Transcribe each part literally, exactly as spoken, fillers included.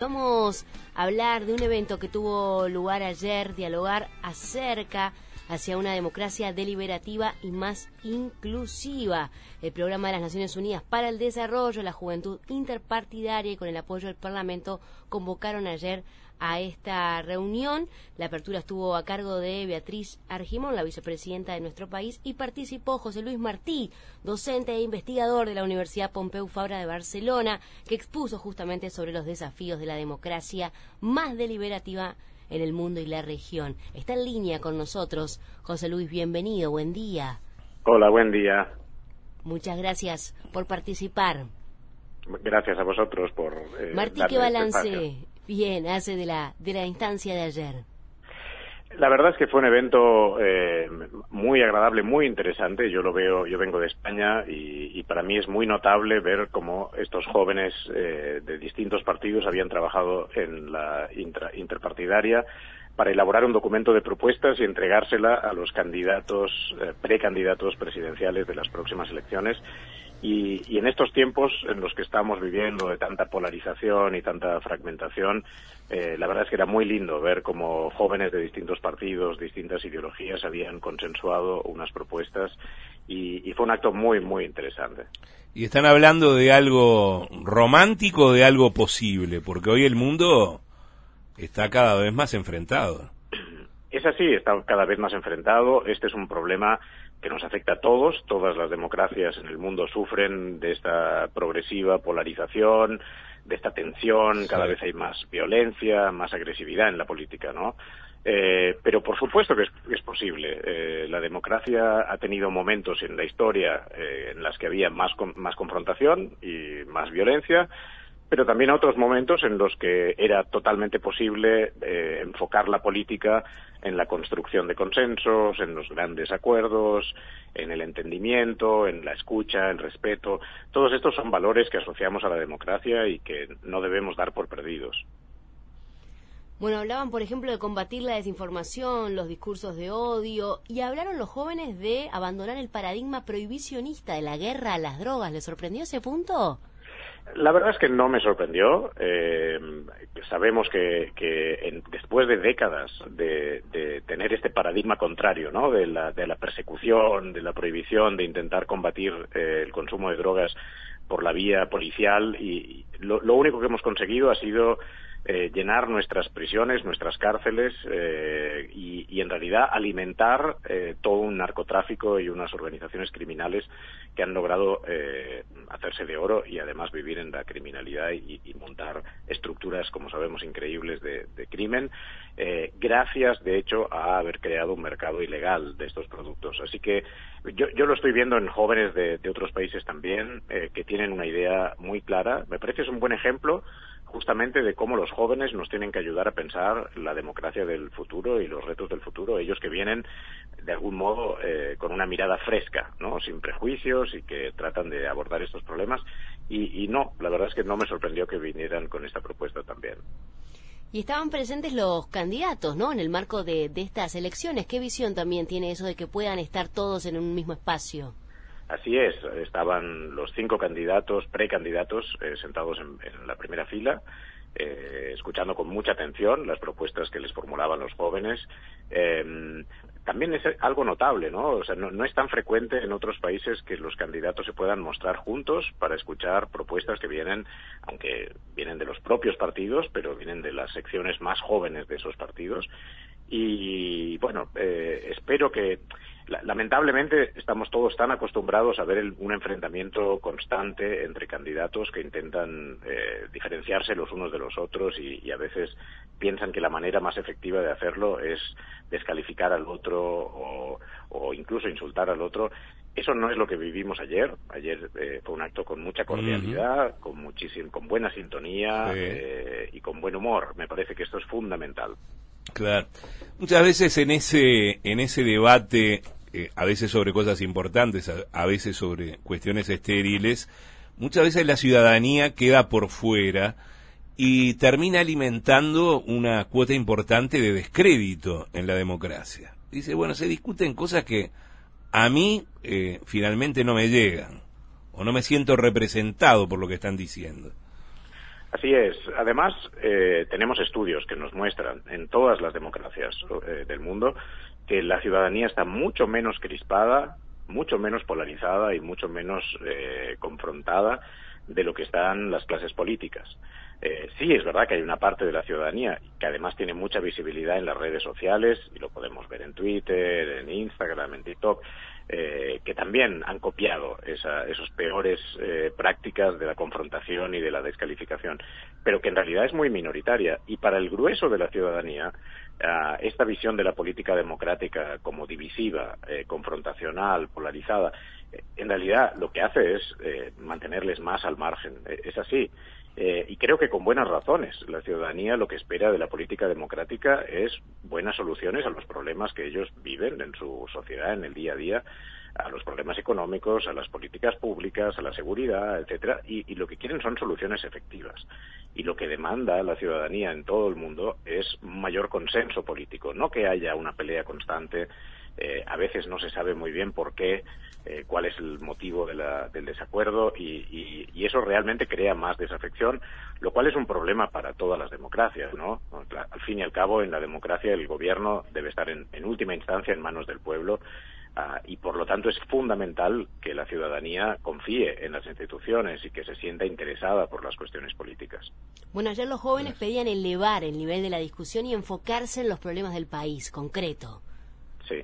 Vamos a hablar de un evento que tuvo lugar ayer, dialogar acerca hacia una democracia deliberativa y más inclusiva. El Programa de las Naciones Unidas para el Desarrollo, la Juventud Interpartidaria y con el apoyo del Parlamento convocaron ayer a esta reunión. La apertura estuvo a cargo de Beatriz Argimón, la vicepresidenta de nuestro país, y participó José Luis Martí, docente e investigador de la Universidad Pompeu Fabra de Barcelona, que expuso justamente sobre los desafíos de la democracia más deliberativa en el mundo y la región. Está en línea con nosotros. José Luis, bienvenido, buen día. Hola, buen día. Muchas gracias por participar. Gracias a vosotros por eh, Martí, ¿qué balance este bien hace de la de la instancia de ayer? La verdad es que fue un evento eh, muy agradable, muy interesante. Yo lo veo, yo vengo de España y, y para mí es muy notable ver cómo estos jóvenes eh, de distintos partidos habían trabajado en la intra, interpartidaria para elaborar un documento de propuestas y entregársela a los candidatos, eh, precandidatos presidenciales de las próximas elecciones. Y, y en estos tiempos en los que estamos viviendo de tanta polarización y tanta fragmentación, eh, la verdad es que era muy lindo ver cómo jóvenes de distintos partidos, distintas ideologías habían consensuado unas propuestas y, y fue un acto muy, muy interesante. Y están hablando de algo romántico, de algo posible, porque hoy el mundo está cada vez más enfrentado. Es así, está cada vez más enfrentado. Este es un problema que nos afecta a todos. Todas las democracias en el mundo sufren de esta progresiva polarización, de esta tensión. Sí. Cada vez hay más violencia, más agresividad en la política, ¿no? Eh, pero por supuesto que es, es posible. Eh, la democracia ha tenido momentos en la historia eh, en las que había más, más confrontación y más violencia, pero también otros momentos en los que era totalmente posible eh, enfocar la política en la construcción de consensos, en los grandes acuerdos, en el entendimiento, en la escucha, en respeto. Todos estos son valores que asociamos a la democracia y que no debemos dar por perdidos. Bueno, hablaban, por ejemplo, de combatir la desinformación, los discursos de odio, y hablaron los jóvenes de abandonar el paradigma prohibicionista de la guerra a las drogas. ¿Les sorprendió ese punto? La verdad es que no me sorprendió. Eh, sabemos que, que en, después de décadas de, de tener este paradigma contrario, ¿no? De la, de la persecución, de la prohibición, de intentar combatir eh, el consumo de drogas por la vía policial, y, y lo, lo único que hemos conseguido ha sido eh, llenar nuestras prisiones, nuestras cárceles eh, y, y en realidad alimentar eh, todo un narcotráfico y unas organizaciones criminales que han logrado eh, hacerse de oro y además vivir en la criminalidad y, y montar estructuras, como sabemos, increíbles de, de crimen, eh, gracias, de hecho, a haber creado un mercado ilegal de estos productos. Así que yo, yo lo estoy viendo en jóvenes de, de otros países también, eh, que tienen una idea muy clara. Me parece que es un buen ejemplo justamente de cómo los jóvenes nos tienen que ayudar a pensar la democracia del futuro y los retos del futuro, ellos que vienen de algún modo eh, con una mirada fresca, ¿no? Sin prejuicios, y que tratan de abordar estos problemas, y, y no, la verdad es que no me sorprendió que vinieran con esta propuesta también. Y estaban presentes los candidatos, ¿no?, en el marco de, de estas elecciones. ¿Qué visión también tiene eso de que puedan estar todos en un mismo espacio? Así es, estaban los cinco candidatos, precandidatos, eh, sentados en, en la primera fila, eh, escuchando con mucha atención las propuestas que les formulaban los jóvenes. Eh, también es algo notable, ¿no? O sea, no, no es tan frecuente en otros países que los candidatos se puedan mostrar juntos para escuchar propuestas que vienen, aunque vienen de los propios partidos, pero vienen de las secciones más jóvenes de esos partidos. Y bueno, eh, espero que... Lamentablemente estamos todos tan acostumbrados a ver el, un enfrentamiento constante entre candidatos que intentan eh, diferenciarse los unos de los otros y, y a veces piensan que la manera más efectiva de hacerlo es descalificar al otro o, o incluso insultar al otro. Eso no es lo que vivimos ayer. Ayer eh, fue un acto con mucha cordialidad, uh-huh. con muchísimo, con buena sintonía, sí. eh, y con buen humor. Me parece que esto es fundamental. Claro. Muchas veces en ese en ese debate, eh, a veces sobre cosas importantes, a, a veces sobre cuestiones estériles, muchas veces la ciudadanía queda por fuera y termina alimentando una cuota importante de descrédito en la democracia. Dice, bueno, se discuten cosas que a mí eh, finalmente no me llegan, o no me siento representado por lo que están diciendo. Así es. Además, eh, tenemos estudios que nos muestran en todas las democracias eh, del mundo que la ciudadanía está mucho menos crispada, mucho menos polarizada y mucho menos eh, confrontada de lo que están las clases políticas. Eh, sí, es verdad que hay una parte de la ciudadanía que además tiene mucha visibilidad en las redes sociales, y lo podemos ver en Twitter, en Instagram, en TikTok, eh, que también han copiado esa, esos peores eh, prácticas de la confrontación y de la descalificación, pero que en realidad es muy minoritaria. Y para el grueso de la ciudadanía, eh, esta visión de la política democrática como divisiva, eh, confrontacional, polarizada, eh, en realidad lo que hace es eh, mantenerles más al margen. Eh, es así. Eh, y creo que con buenas razones. La ciudadanía lo que espera de la política democrática es buenas soluciones a los problemas que ellos viven en su sociedad, en el día a día, a los problemas económicos, a las políticas públicas, a la seguridad, etcétera, y, y lo que quieren son soluciones efectivas. Y lo que demanda la ciudadanía en todo el mundo es un mayor consenso político, no que haya una pelea constante. Eh, a veces no se sabe muy bien por qué, eh, cuál es el motivo de la, del desacuerdo y, y, y eso realmente crea más desafección, lo cual es un problema para todas las democracias, ¿no? Al fin y al cabo, en la democracia el gobierno debe estar en, en última instancia en manos del pueblo uh, y por lo tanto es fundamental que la ciudadanía confíe en las instituciones y que se sienta interesada por las cuestiones políticas. Bueno, ayer los jóvenes pedían elevar el nivel de la discusión y enfocarse en los problemas del país, concreto. Sí.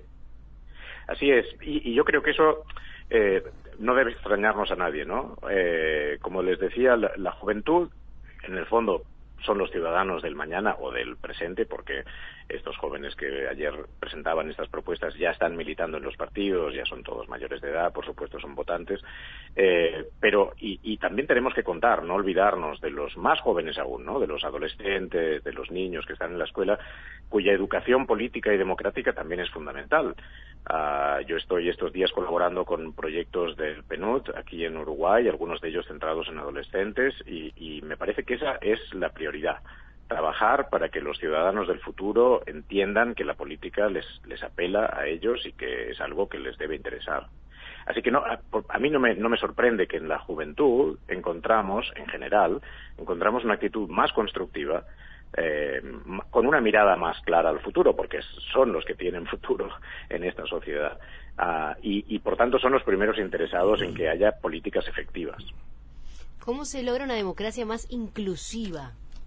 Así es, y, y yo creo que eso eh, no debe extrañarnos a nadie, ¿no? Eh, como les decía, la, la juventud, en el fondo, son los ciudadanos del mañana o del presente, porque estos jóvenes que ayer presentaban estas propuestas ya están militando en los partidos, ya son todos mayores de edad, por supuesto son votantes, eh, pero y, y también tenemos que contar, no olvidarnos de los más jóvenes aún, ¿no? De los adolescentes, de los niños que están en la escuela, cuya educación política y democrática también es fundamental. Uh, yo estoy estos días colaborando con proyectos del P N U D aquí en Uruguay, algunos de ellos centrados en adolescentes, y, y me parece que esa es la prioridad. Trabajar para que los ciudadanos del futuro entiendan que la política les, les apela a ellos y que es algo que les debe interesar. Así que no, a, a mí no me, no me sorprende que en la juventud encontramos, en general, encontramos una actitud más constructiva, Eh, con una mirada más clara al futuro, porque son los que tienen futuro en esta sociedad uh, y, y por tanto son los primeros interesados en que haya políticas efectivas. ¿Cómo se logra una democracia más inclusiva?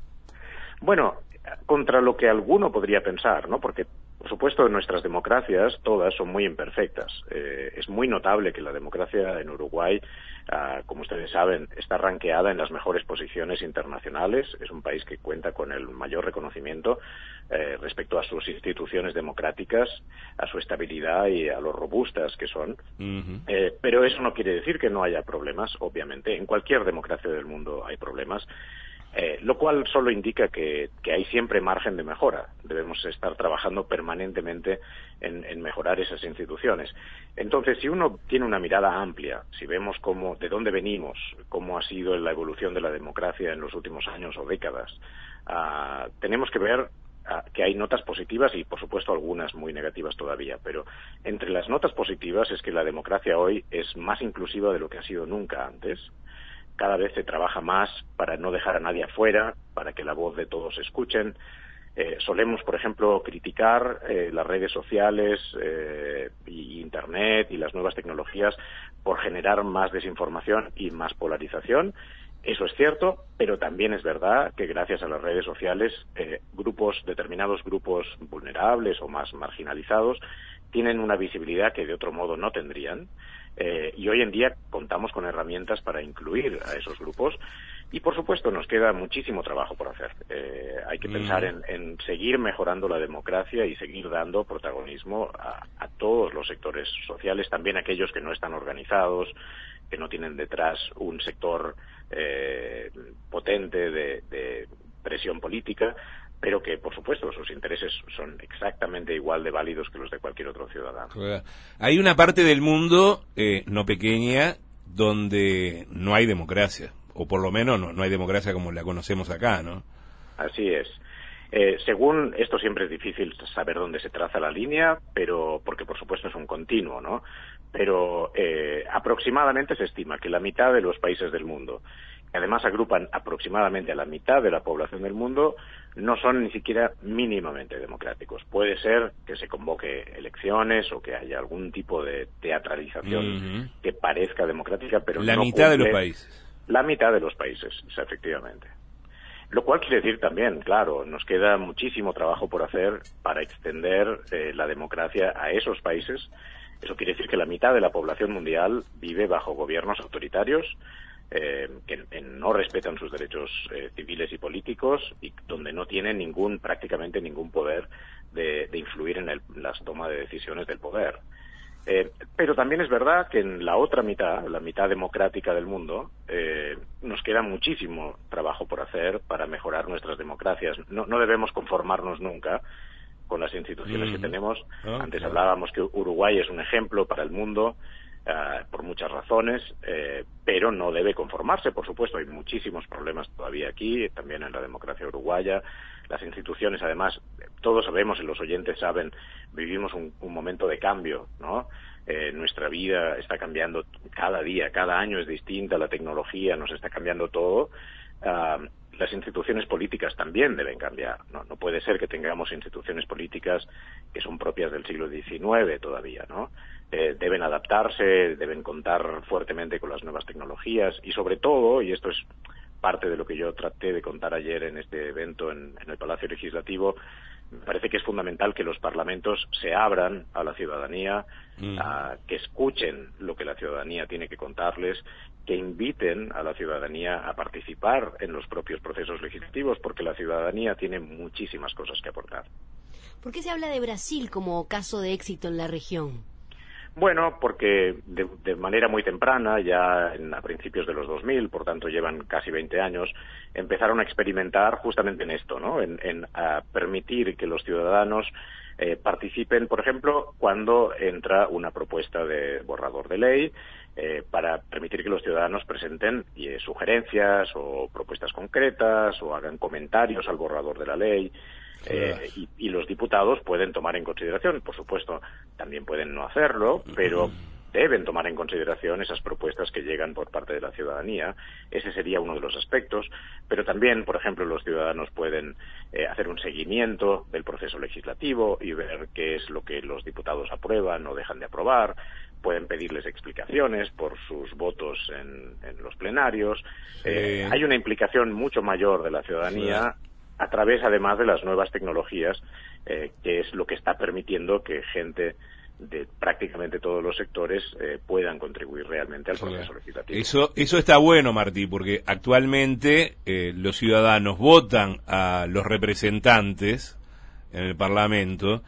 Bueno, contra lo que alguno podría pensar, ¿no? Porque por supuesto nuestras democracias todas son muy imperfectas. Eh, es muy notable que la democracia en Uruguay, uh, como ustedes saben, está ranqueada en las mejores posiciones internacionales. Es un país que cuenta con el mayor reconocimiento eh, respecto a sus instituciones democráticas, a su estabilidad y a lo robustas que son. Uh-huh. Eh, pero eso no quiere decir que no haya problemas, obviamente. En cualquier democracia del mundo hay problemas. Eh, lo cual solo indica que, que hay siempre margen de mejora. Debemos estar trabajando permanentemente en, en mejorar esas instituciones. Entonces, si uno tiene una mirada amplia, si vemos cómo, de dónde venimos, cómo ha sido la evolución de la democracia en los últimos años o décadas, uh, tenemos que ver uh, que hay notas positivas y, por supuesto, algunas muy negativas todavía. Pero entre las notas positivas es que la democracia hoy es más inclusiva de lo que ha sido nunca antes. Cada vez se trabaja más para no dejar a nadie afuera, para que la voz de todos escuchen. Eh, solemos, por ejemplo, criticar eh, las redes sociales, eh, y Internet y las nuevas tecnologías por generar más desinformación y más polarización. Eso es cierto, pero también es verdad que gracias a las redes sociales, eh, grupos, determinados grupos vulnerables o más marginalizados tienen una visibilidad que de otro modo no tendrían. Eh, y hoy en día contamos con herramientas para incluir a esos grupos y, por supuesto, nos queda muchísimo trabajo por hacer. Eh, hay que mm. pensar en, en seguir mejorando la democracia y seguir dando protagonismo a, a todos los sectores sociales, también aquellos que no están organizados, que no tienen detrás un sector eh, potente de, de presión política, pero que, por supuesto, sus intereses son exactamente igual de válidos que los de cualquier otro ciudadano. Hay una parte del mundo, eh, no pequeña, donde no hay democracia, o por lo menos no, no hay democracia como la conocemos acá, ¿no? Así es. Eh, según, esto siempre es difícil saber dónde se traza la línea, pero porque, por supuesto, es un continuo, ¿no? Pero eh, aproximadamente se estima que la mitad de los países del mundo que además agrupan aproximadamente a la mitad de la población del mundo, no son ni siquiera mínimamente democráticos. Puede ser que se convoque elecciones o que haya algún tipo de teatralización uh-huh. que parezca democrática, pero la no mitad cumple de los países. La mitad de los países, o sea, efectivamente. Lo cual quiere decir también, claro, nos queda muchísimo trabajo por hacer para extender eh, la democracia a esos países. Eso quiere decir que la mitad de la población mundial vive bajo gobiernos autoritarios eh, que, que no respetan sus derechos eh, civiles y políticos y donde no tienen ningún, prácticamente ningún poder de, de influir en el, las tomas de decisiones del poder. Eh, pero también es verdad que en la otra mitad, la mitad democrática del mundo, eh, nos queda muchísimo trabajo por hacer para mejorar nuestras democracias. No, no debemos conformarnos nunca con las instituciones mm. que tenemos. Oh, Antes claro. hablábamos que Uruguay es un ejemplo para el mundo uh, por muchas razones, eh, pero no debe conformarse, por supuesto. Hay muchísimos problemas todavía aquí, también en la democracia uruguaya. Las instituciones, además, todos sabemos y los oyentes saben, vivimos un, un momento de cambio, ¿no? Eh, nuestra vida está cambiando cada día, cada año es distinta, la tecnología nos está cambiando todo. Uh, las instituciones políticas también deben cambiar, ¿no? No puede ser que tengamos instituciones políticas que son propias del siglo diecinueve todavía, ¿no? Eh, deben adaptarse, deben contar fuertemente con las nuevas tecnologías y sobre todo, y esto es parte de lo que yo traté de contar ayer en este evento en, en el Palacio Legislativo, me parece que es fundamental que los parlamentos se abran a la ciudadanía, mm. a, que escuchen lo que la ciudadanía tiene que contarles, que inviten a la ciudadanía a participar en los propios procesos legislativos, porque la ciudadanía tiene muchísimas cosas que aportar. ¿Por qué se habla de Brasil como caso de éxito en la región? Bueno, porque de, de manera muy temprana, ya en, a principios de los dos mil, por tanto llevan casi veinte años, empezaron a experimentar justamente en esto, ¿no? En, en a permitir que los ciudadanos eh, participen, por ejemplo, cuando entra una propuesta de borrador de ley, eh, para permitir que los ciudadanos presenten eh, sugerencias o propuestas concretas o hagan comentarios al borrador de la ley. Eh, y, y los diputados pueden tomar en consideración, por supuesto, también pueden no hacerlo, pero deben tomar en consideración esas propuestas que llegan por parte de la ciudadanía. Ese sería uno de los aspectos, pero también, por ejemplo, los ciudadanos pueden eh, hacer un seguimiento del proceso legislativo y ver qué es lo que los diputados aprueban o dejan de aprobar. Pueden pedirles explicaciones por sus votos en, en los plenarios. Sí. Eh, hay una implicación mucho mayor de la ciudadanía, sí, a través, además, de las nuevas tecnologías, eh, que es lo que está permitiendo que gente de prácticamente todos los sectores eh, puedan contribuir realmente al proceso legislativo. Eso, eso está bueno, Martí, porque actualmente eh, los ciudadanos votan a los representantes en el Parlamento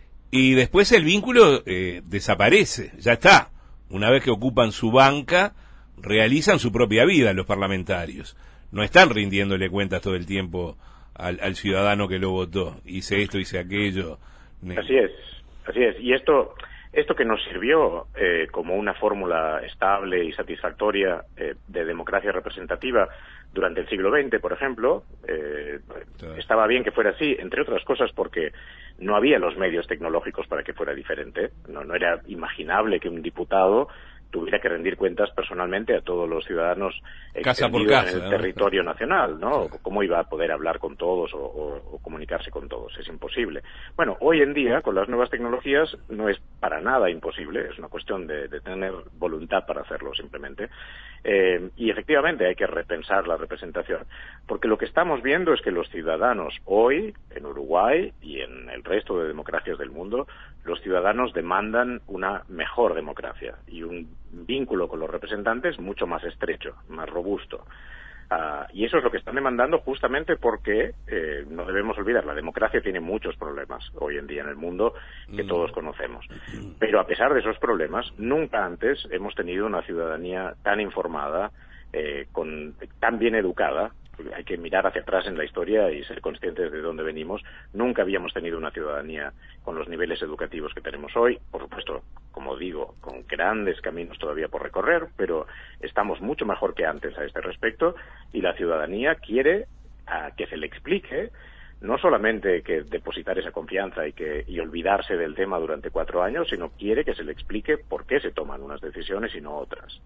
y después el vínculo eh, desaparece, ya está. Una vez que ocupan su banca, realizan su propia vida los parlamentarios. No están rindiéndole cuentas todo el tiempo Al, al ciudadano que lo votó, hice esto, hice aquello. Así es, así es. Y esto, esto que nos sirvió eh, como una fórmula estable y satisfactoria eh, de democracia representativa durante el siglo veinte, por ejemplo, eh, estaba bien que fuera así, entre otras cosas porque no había los medios tecnológicos para que fuera diferente. No, no era imaginable que un diputado tuviera que rendir cuentas personalmente a todos los ciudadanos casa por casa, en el ¿no? territorio nacional, ¿no? ¿Cómo iba a poder hablar con todos o, o, o comunicarse con todos? Es imposible. Bueno, hoy en día, con las nuevas tecnologías, no es para nada imposible, es una cuestión de, de tener voluntad para hacerlo, simplemente. Eh, y efectivamente hay que repensar la representación, porque lo que estamos viendo es que los ciudadanos hoy, en Uruguay y en el resto de democracias del mundo, los ciudadanos demandan una mejor democracia y un vínculo con los representantes mucho más estrecho, más robusto. Uh, y eso es lo que están demandando justamente porque, eh, no debemos olvidar, la democracia tiene muchos problemas hoy en día en el mundo que mm. todos conocemos. Pero a pesar de esos problemas, nunca antes hemos tenido una ciudadanía tan informada, eh, con, tan bien educada. Hay que mirar hacia atrás en la historia y ser conscientes de dónde venimos. Nunca habíamos tenido una ciudadanía con los niveles educativos que tenemos hoy. Por supuesto, como digo, con grandes caminos todavía por recorrer, pero estamos mucho mejor que antes a este respecto y la ciudadanía quiere a que se le explique no solamente que depositar esa confianza y que y olvidarse del tema durante cuatro años, sino quiere que se le explique por qué se toman unas decisiones y no otras.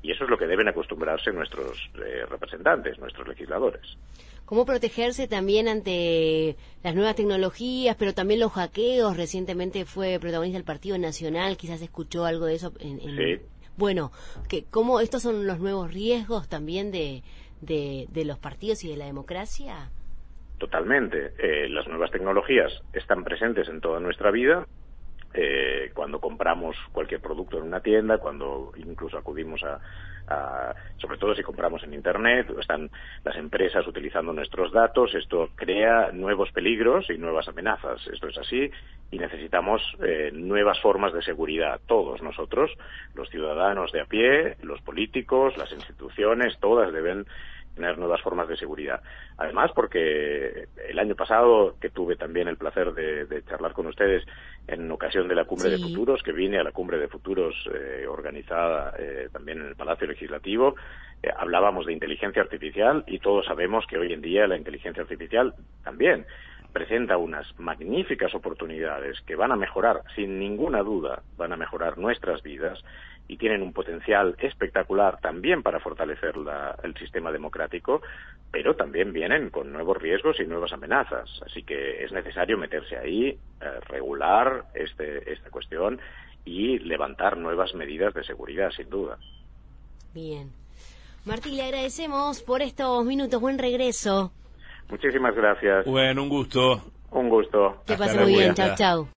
Y eso es lo que deben acostumbrarse nuestros eh, representantes, nuestros legisladores. ¿Cómo protegerse también ante las nuevas tecnologías, pero también los hackeos? Recientemente fue protagonista del Partido Nacional, quizás escuchó algo de eso. En, en... Sí. Bueno, que ¿cómo estos son los nuevos riesgos también de, de, de los partidos y de la democracia? Totalmente. Eh, las nuevas tecnologías están presentes en toda nuestra vida. Eh, cuando compramos cualquier producto en una tienda, cuando incluso acudimos a, a, sobre todo si compramos en Internet, están las empresas utilizando nuestros datos, esto crea nuevos peligros y nuevas amenazas, esto es así, y necesitamos eh, nuevas formas de seguridad, todos nosotros, los ciudadanos de a pie, los políticos, las instituciones, todas deben tener nuevas formas de seguridad. Además, porque el año pasado, que tuve también el placer de, de charlar con ustedes en ocasión de la Cumbre sí. de Futuros, que vine a la Cumbre de Futuros eh, organizada eh, también en el Palacio Legislativo, eh, hablábamos de inteligencia artificial y todos sabemos que hoy en día la inteligencia artificial también presenta unas magníficas oportunidades que van a mejorar, sin ninguna duda, van a mejorar nuestras vidas y tienen un potencial espectacular también para fortalecer la, el sistema democrático, pero también vienen con nuevos riesgos y nuevas amenazas. Así que es necesario meterse ahí, eh, regular este, esta cuestión y levantar nuevas medidas de seguridad, sin duda. Bien. Martí, le agradecemos por estos minutos. Buen regreso. Muchísimas gracias. Bueno, un gusto. Un gusto. Que pase muy bien. Chau, chau.